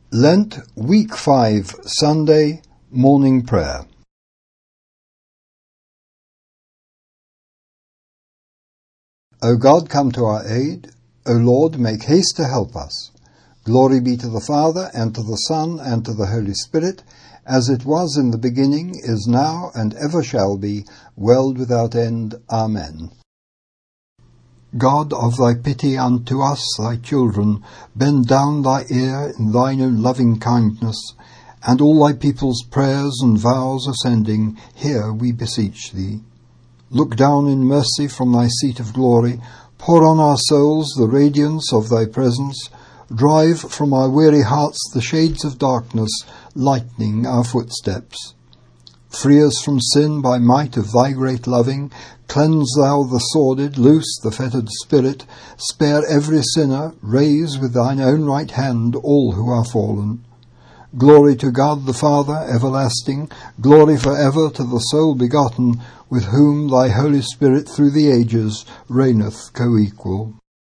Lent, Week 5, Sunday, Morning Prayer. O God, come to our aid. O Lord, make haste to help us. Glory be to the Father, and to the Son, and to the Holy Spirit, as it was in the beginning, is now, and ever shall be, world without end. Amen. God, of thy pity unto us, thy children, bend down thy ear in thine own loving kindness, and all thy people's prayers and vows ascending, hear, we beseech thee. Look down in mercy from thy seat of glory, pour on our souls the radiance of thy presence, drive from our weary hearts the shades of darkness, lightening our footsteps. Free us from sin by might of thy great loving, cleanse thou the sordid, loose the fettered spirit, spare every sinner, raise with thine own right hand all who are fallen. Glory to God the Father, everlasting, glory for ever to the sole begotten, with whom thy Holy Spirit through the ages reigneth co-equal.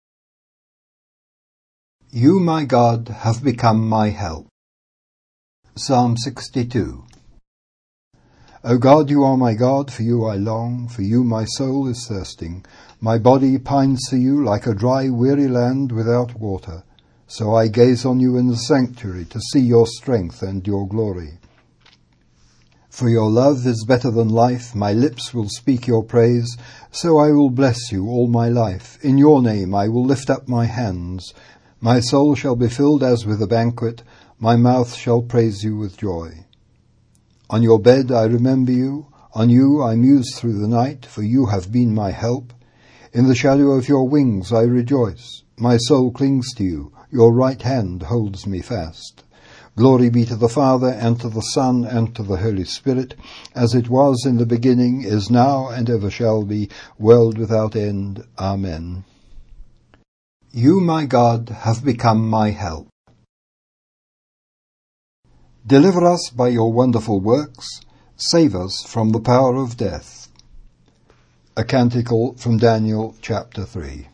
You, my God, have become my help. Psalm 62. O God, you are my God, for you I long, for you my soul is thirsting. My body pines for you like a dry, weary land without water. So I gaze on you in the sanctuary to see your strength and your glory. For your love is better than life, my lips will speak your praise, so I will bless you all my life. In your name I will lift up my hands. My soul shall be filled as with a banquet, my mouth shall praise you with joy. On your bed I remember you, on you I muse through the night, for you have been my help. In the shadow of your wings I rejoice. My soul clings to you, your right hand holds me fast. Glory be to the Father, and to the Son, and to the Holy Spirit, as it was in the beginning, is now, and ever shall be, world without end. Amen. You, my God, have become my help. Deliver us by your wonderful works, save us from the power of death. A canticle from Daniel chapter 3.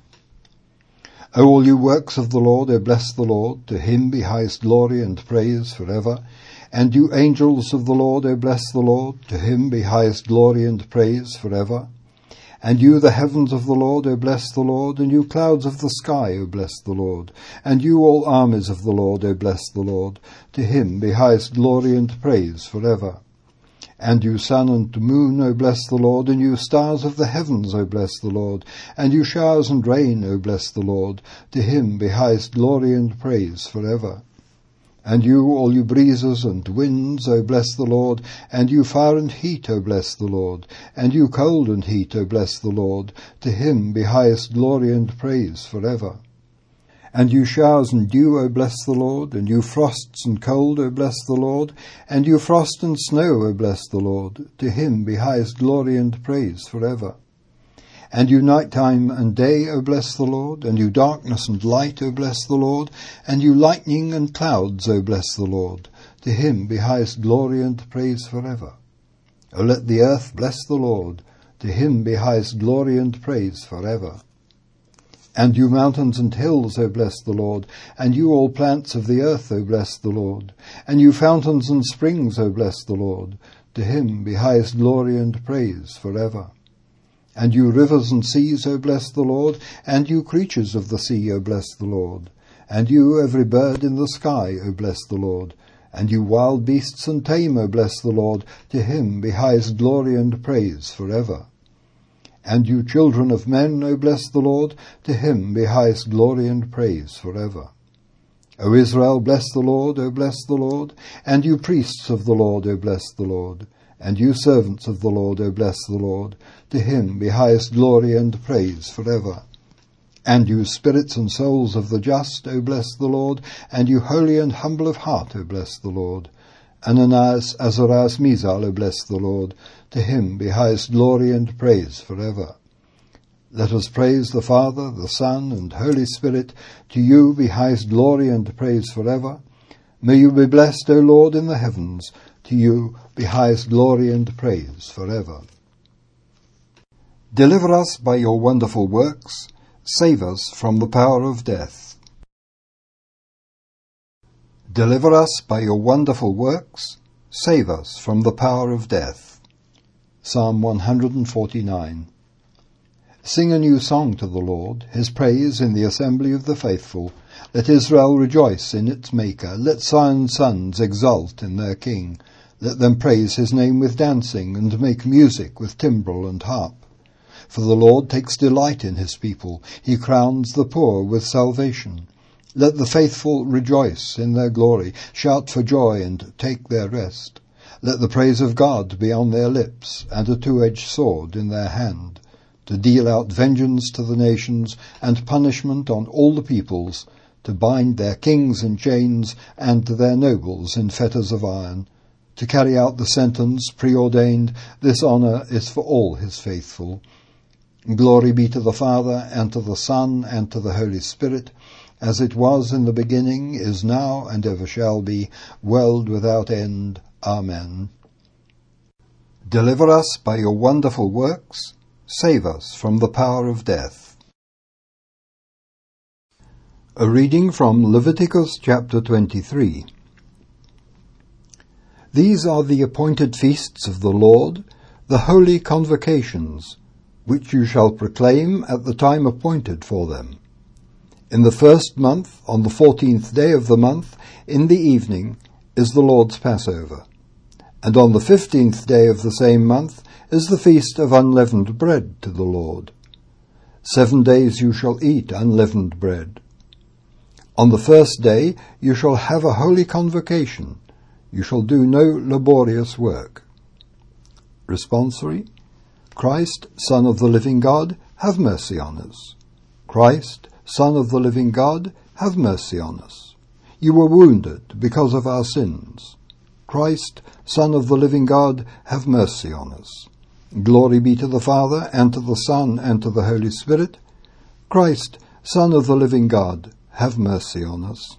O all you works of the Lord, O bless the Lord, to him be highest glory and praise forever. And you angels of the Lord, O bless the Lord, to him be highest glory and praise forever. And you the heavens of the Lord, O bless the Lord, and you clouds of the sky, O bless the Lord. And you all armies of the Lord, O bless the Lord. To him be highest glory and praise forever. And you sun and moon, O bless the Lord, and you stars of the heavens, O bless the Lord. And you showers and rain, O bless the Lord. To him be highest glory and praise forever. And you, all you breezes and winds, O bless the Lord. And you fire and heat, O bless the Lord. And you cold and heat, O bless the Lord. To him be highest glory and praise forever. And you showers and dew, O bless the Lord. And you frosts and cold, O bless the Lord. And you frost and snow, O bless the Lord. To him be highest glory and praise forever. And you nighttime and day, O bless the Lord. And you darkness and light, O bless the Lord. And you lightning and clouds, O bless the Lord. To him be highest glory and praise forever. O let the earth bless the Lord. To him be highest glory and praise forever. And you mountains and hills, O bless the Lord. And you all plants of the earth, O bless the Lord. And you fountains and springs, O bless the Lord. To him be highest glory and praise forever. And you rivers and seas, O bless the Lord. And you creatures of the sea, O bless the Lord. And you every bird in the sky, O bless the Lord. And you wild beasts and tame, O bless the Lord. To him be highest glory and praise forever. And you children of men, O bless the Lord. To him be highest glory and praise forever. O Israel, bless the Lord, O bless the Lord. And you priests of the Lord, O bless the Lord. And you servants of the Lord, O bless the Lord. To him be highest glory and praise forever. And you spirits and souls of the just, O bless the Lord. And you holy and humble of heart, O bless the Lord. Ananias, Azarias, Misal, O bless the Lord. To him be highest glory and praise forever. Let us praise the Father, the Son, and Holy Spirit. To you be highest glory and praise forever. May you be blessed, O Lord, in the heavens. To you be highest glory and praise forever. Deliver us by your wonderful works. Save us from the power of death. Deliver us by your wonderful works. Save us from the power of death. Psalm 149. Sing a new song to the Lord, his praise in the assembly of the faithful. Let Israel rejoice in its Maker. Let Zion's sons exult in their King. Let them praise his name with dancing, and make music with timbrel and harp. For the Lord takes delight in his people. He crowns the poor with salvation. Let the faithful rejoice in their glory, shout for joy and take their rest. Let the praise of God be on their lips, and a two-edged sword in their hand, to deal out vengeance to the nations and punishment on all the peoples, to bind their kings in chains and their nobles in fetters of iron, to carry out the sentence preordained. This honour is for all his faithful. Glory be to the Father, and to the Son, and to the Holy Spirit, as it was in the beginning, is now, and ever shall be, world without end. Amen. Deliver us by your wonderful works. Save us from the power of death. A reading from Leviticus chapter 23. These are the appointed feasts of the Lord, the holy convocations, which you shall proclaim at the time appointed for them. In the first month, on the 14th day of the month, in the evening, is the Lord's Passover. And on the 15th day of the same month is the feast of unleavened bread to the Lord. 7 days you shall eat unleavened bread. On the first day you shall have a holy convocation. You shall do no laborious work. Responsory: Christ, Son of the living God, have mercy on us. Christ, Son of the living God, have mercy on us. You were wounded because of our sins. Christ, Son of the living God, have mercy on us. Glory be to the Father, and to the Son, and to the Holy Spirit. Christ, Son of the living God, have mercy on us.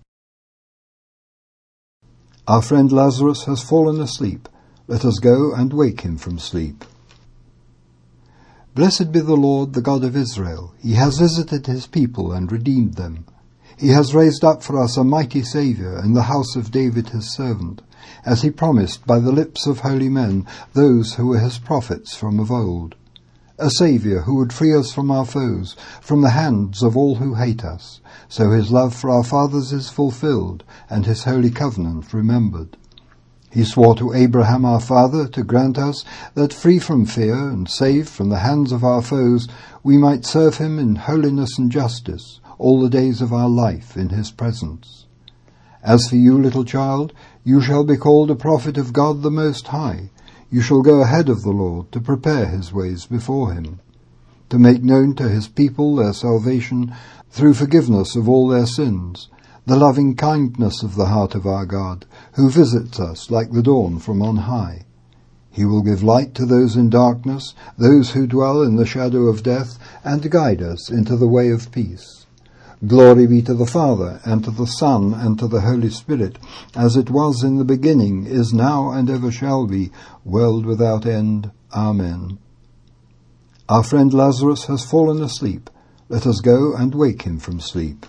Our friend Lazarus has fallen asleep. Let us go and wake him from sleep. Blessed be the Lord, the God of Israel. He has visited his people and redeemed them. He has raised up for us a mighty Saviour in the house of David his servant, as he promised by the lips of holy men, those who were his prophets from of old. A Saviour who would free us from our foes, from the hands of all who hate us. So his love for our fathers is fulfilled, and his holy covenant remembered. He swore to Abraham our father to grant us that, free from fear and safe from the hands of our foes, we might serve him in holiness and justice all the days of our life in his presence. As for you, little child, you shall be called a prophet of God the Most High. You shall go ahead of the Lord to prepare his ways before him, to make known to his people their salvation through forgiveness of all their sins, the loving kindness of the heart of our God, who visits us like the dawn from on high. He will give light to those in darkness, those who dwell in the shadow of death, and guide us into the way of peace. Glory be to the Father, and to the Son, and to the Holy Spirit, as it was in the beginning, is now, and ever shall be, world without end. Amen. Our friend Lazarus has fallen asleep. Let us go and wake him from sleep.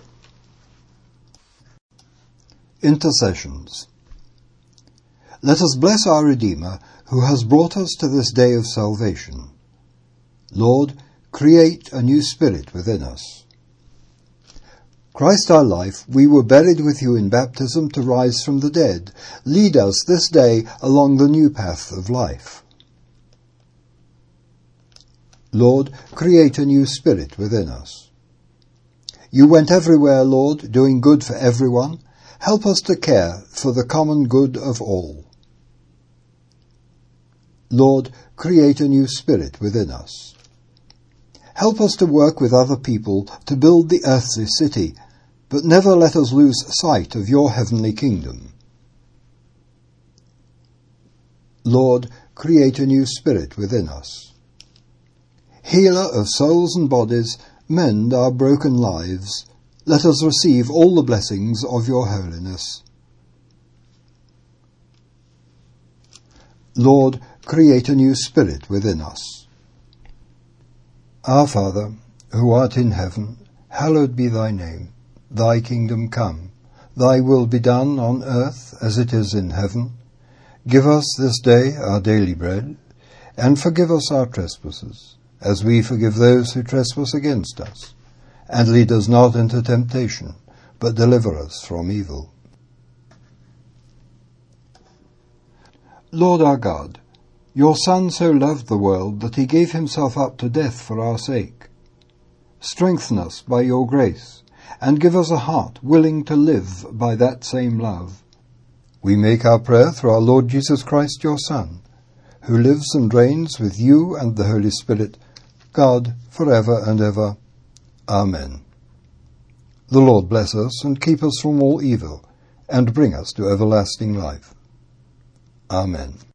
Intercessions. Let us bless our Redeemer, who has brought us to this day of salvation. Lord, create a new spirit within us. Christ our life, we were buried with you in baptism to rise from the dead. Lead us this day along the new path of life. Lord, create a new spirit within us. You went everywhere, Lord, doing good for everyone. Help us to care for the common good of all. Lord, create a new spirit within us. Help us to work with other people to build the earthly city, but never let us lose sight of your heavenly kingdom. Lord, create a new spirit within us. Healer of souls and bodies, mend our broken lives. Let us receive all the blessings of your holiness. Lord, create a new spirit within us. Our Father, who art in heaven, hallowed be thy name. Thy kingdom come. Thy will be done on earth as it is in heaven. Give us this day our daily bread, and forgive us our trespasses, as we forgive those who trespass against us. And lead us not into temptation, but deliver us from evil. Lord our God, your Son so loved the world that he gave himself up to death for our sake. Strengthen us by your grace, and give us a heart willing to live by that same love. We make our prayer through our Lord Jesus Christ, your Son, who lives and reigns with you and the Holy Spirit, God, for ever and ever. Amen. The Lord bless us and keep us from all evil, and bring us to everlasting life. Amen.